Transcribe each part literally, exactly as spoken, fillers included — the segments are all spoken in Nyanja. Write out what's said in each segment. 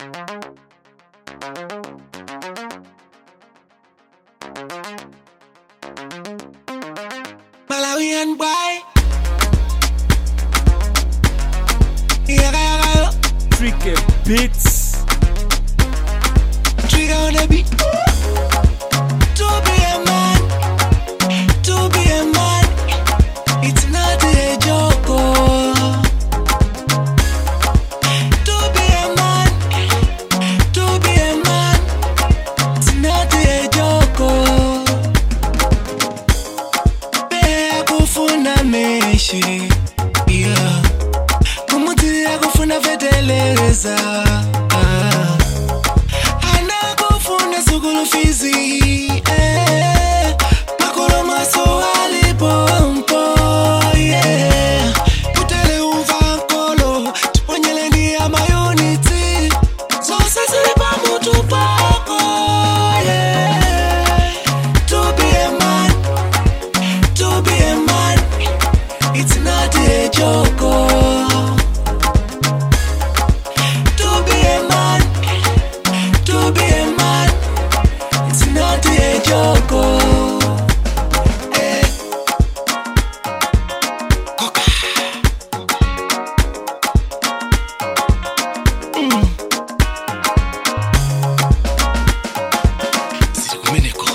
Malawian boy. Yaga yaga. Tricky Beats. Trigger on the beat. To be a man, to be a man, it's not a joke. Oh. To be a man, to be a man, it's not a joke. Oh. Be kufuna meshi, yeah. Kumuti kufuna feteleza. Ah. Fizi, eh, makolo maso alipompo, yeah. Utele uvankolo, tuponyele ni ya mayoniti. So sisi pa mutu pako, yeah. To be a man, to be a man, it's not a joke. To be a man, to be a man, it's not a joke. Eh. Coca. Mm. Sikumeneko.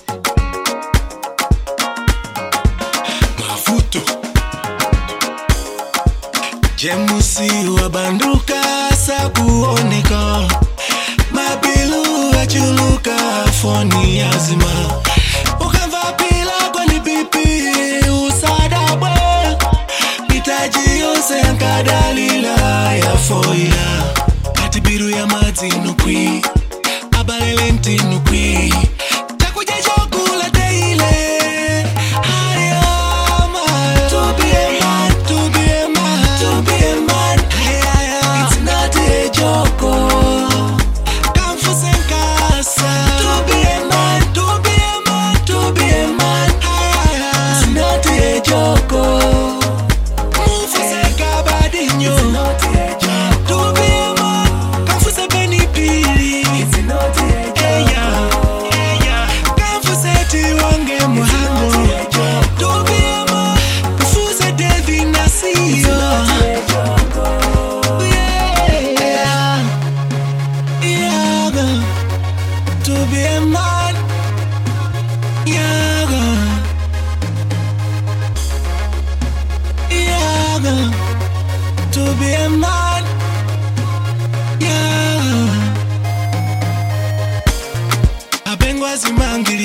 Mafuto. Jemusi wabanduka sakuoneka. Mabilu achuluka foni azima. Ukava pila kwa ni pipi usadabwe. Mitaji yose yankadalila ya foila. Katibiru ya mati nukwi, abalele nti nukwi. Takuja chokula teile. Ayama. To be a man, to be a man, to be a man. It's not a joke. To be a man, yeah, yeah. To be a man, yeah. Abengwa zimangi.